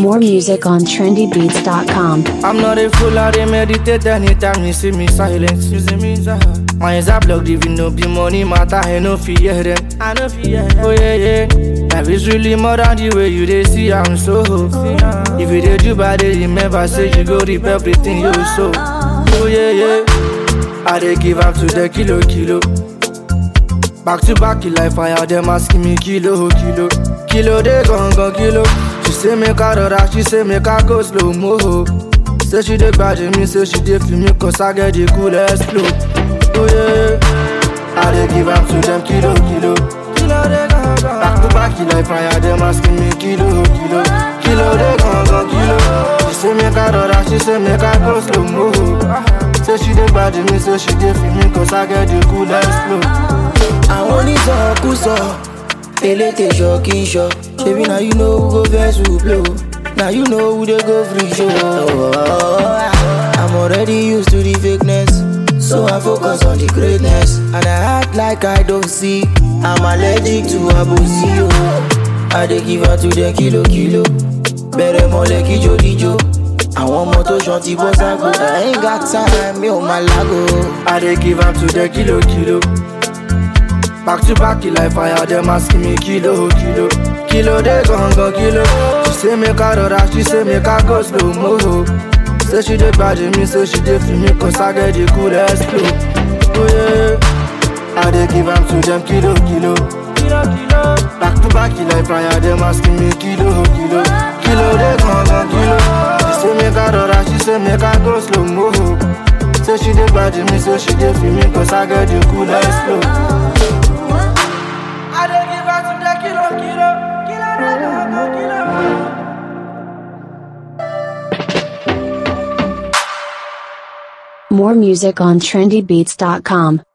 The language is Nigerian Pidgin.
More music on trendybeats.com. I'm not a fool, I dey meditate anytime you see me silent. You see me silent. My eyes are blocked, even no be money matter, I no fear them. I no fear them. Oh yeah, yeah. Life is really more than the way you dey see, I'm so. If you dey do bad, they remember, say you go reap everything you sow. Oh yeah, yeah. I dey give up to the kilo. Back to back, like fire, them asking me kilo. Kilo, they gon' kilo. She say make her rora, she say make her go slow mo. Say she dey bad me, say she dey feel me, cause I get the coolest flow. Oh yeah, I dey give up to them kilo. Back to back, like fire, them asking me kilo. Kilo, they gon' kilo. She say make her rora, she say make her go slow mo. Say she dey bad me, say she dey feel me, cause I get the coolest flow. Àwọn onísọkúsọ elétè ṣọkíṣọ ṣebí na you know who go vex who blow na you know who dey go free show. I'm already used to the fakeness, so I focus on the greatness, and I act like I don't see. I'm allergic to abosi o. I dey give her to the kilo. Bẹ̀rẹ̀ mọ́lẹ̀ kíjòdíjò. Àwọn ọmọ tó ṣan ti bọ́ ságo. I ain't got time, mi ò máa lágo. I dey give am to the kilo. Back to back, like fire, them asking me kilo. Kilo, they gon' kilo. She say make her rora, she say make her go slow mo. Say she dey bad me, say she dey feel me, cause I get the coolest flow. Oh yeah, I dey give am to them kilo. Back to back, like fire, them asking me kilo. Kilo, they gon' kilo. She say make her rora, she say make her go slow mo. Say she dey bad me, say she dey feel me, cause I get the coolest flow. I dey give her to the kilo. More music on trendybeats.com.